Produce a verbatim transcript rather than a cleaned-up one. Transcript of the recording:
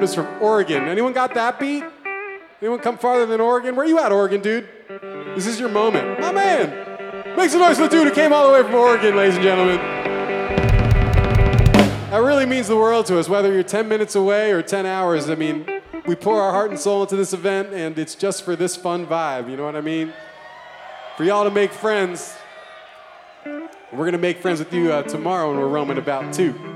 is from Oregon. Anyone got that beat? Anyone come farther than Oregon? Where you at, Oregon, dude? This is your moment. My man! Make some noise for the dude who came all the way from Oregon, ladies and gentlemen. That really means the world to us, whether you're ten minutes away or ten hours. I mean, we pour our heart and soul into this event, and it's just for this fun vibe, you know what I mean? For y'all to make friends. We're gonna make friends with you uh, tomorrow when we're roaming about too.